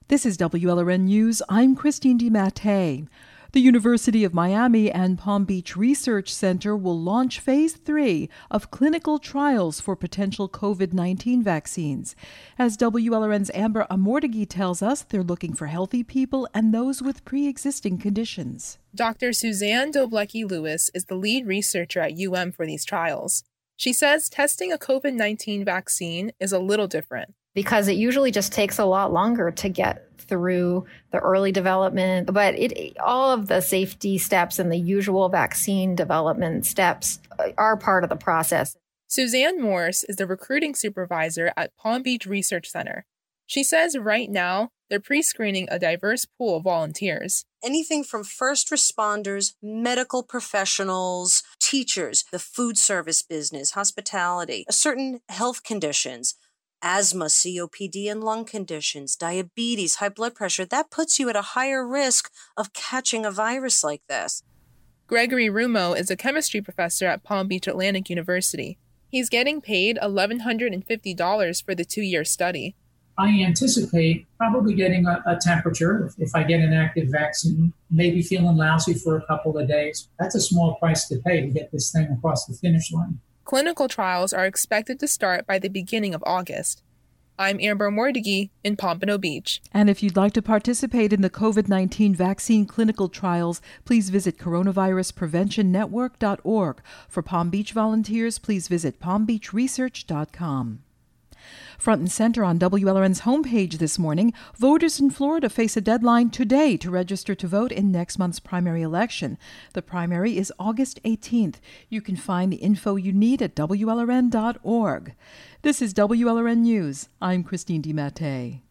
This is WLRN News. I'm Christine DiMattei. The University of Miami and Palm Beach Research Center will launch Phase 3 of clinical trials for potential COVID-19 vaccines. As WLRN's Amber Amortigui tells us, they're looking for healthy people and those with pre-existing conditions. Dr. Suzanne Doblecki-Lewis is the lead researcher at UM for these trials. She says testing a COVID-19 vaccine is a little different, because it usually just takes a lot longer to get through the early development. But all of the safety steps and the usual vaccine development steps are part of the process. Suzanne Morse is the recruiting supervisor at Palm Beach Research Center. She says right now they're pre-screening a diverse pool of volunteers. Anything from first responders, medical professionals, teachers, the food service business, hospitality, certain health conditions, asthma, COPD, and lung conditions, diabetes, high blood pressure. That puts you at a higher risk of catching a virus like this. Gregory Rumo is a chemistry professor at Palm Beach Atlantic University. He's getting paid $1,150 for the 2-year study. I anticipate probably getting a temperature if I get an active vaccine, maybe feeling lousy for a couple of days. That's a small price to pay to get this thing across the finish line. Clinical trials are expected to start by the beginning of August. I'm Amber Amortigui in Pompano Beach. And if you'd like to participate in the COVID-19 vaccine clinical trials, please visit coronaviruspreventionnetwork.org. For Palm Beach volunteers, please visit palmbeachresearch.com. Front and center on WLRN's homepage this morning, voters in Florida face a deadline today to register to vote in next month's primary election. The primary is August 18th. You can find the info you need at WLRN.org. This is WLRN News. I'm Christine DiMattei.